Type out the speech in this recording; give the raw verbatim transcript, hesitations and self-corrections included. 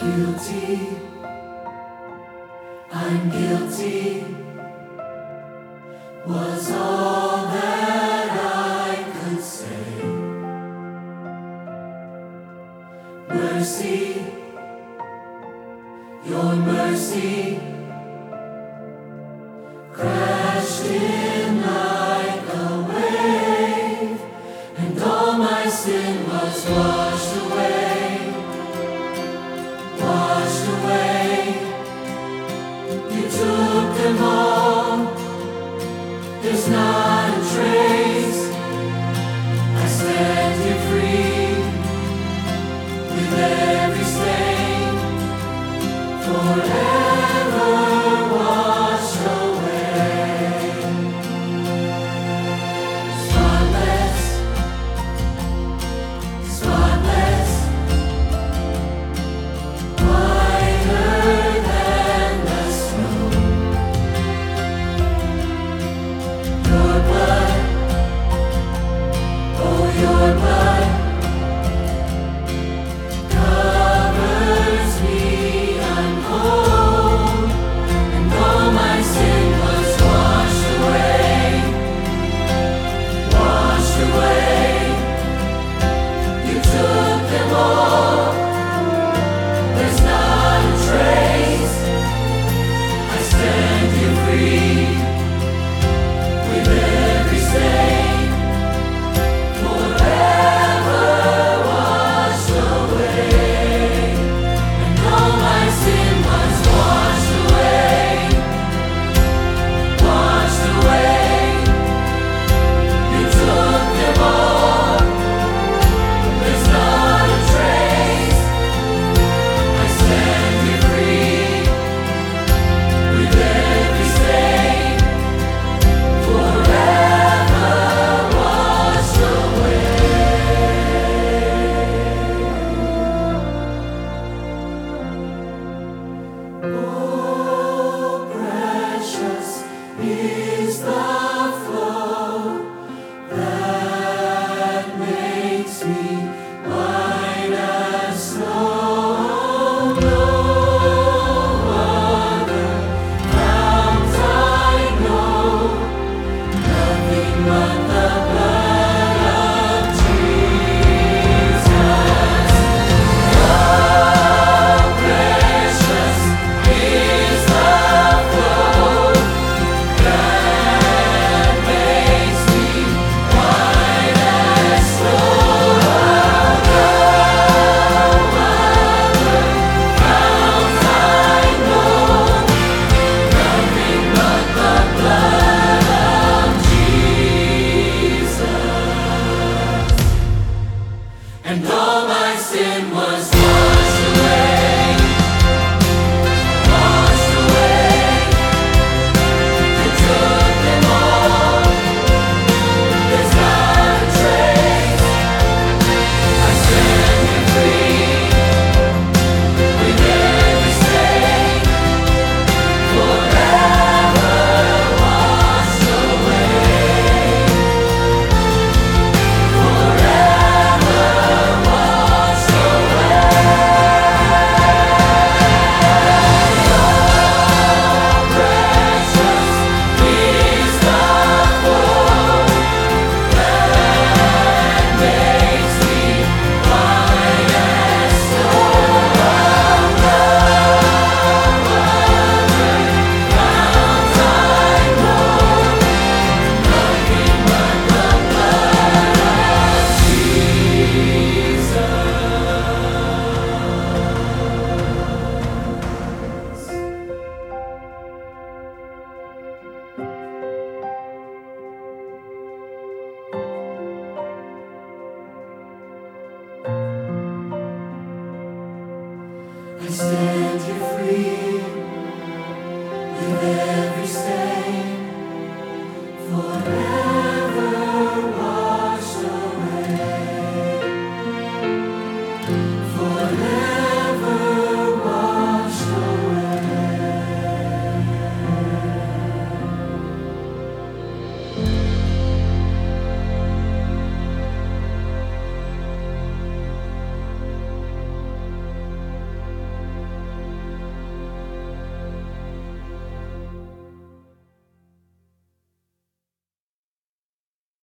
Guilty, I'm guilty, was all that I could say. Mercy, your mercy, crashed in like a wave, and all my sin was washed away, washed away. You took them all, there's not a trace. I stand here free, with every stain forever washed away. Spotless, spotless, whiter than the snow. Your blood, oh your blood, covers me, I'm whole, and all my sin was washed away, washed away. You took them all, there's not a trace. I stand here free, with every stain forever washed away. And all my sin was washed away, washed away. You took them all, there's not a trace. I stand here free, with every stain forever washed away. Oh, precious is the flow that makes me white as snow. No other fount I know, nothing but the blood of Jesus. Oh, precious is the flow that makes me white as snow. No other fount I know, nothing but the blood of Jesus. And all my sin was washed away, washed away. You took them all, there's not a trace. I stand here free, with every stain forever washed away, forever washed away. Oh, precious is the flow that makes me white as snow. No other fount I know, nothing but the blood of Jesus. I stand here free, with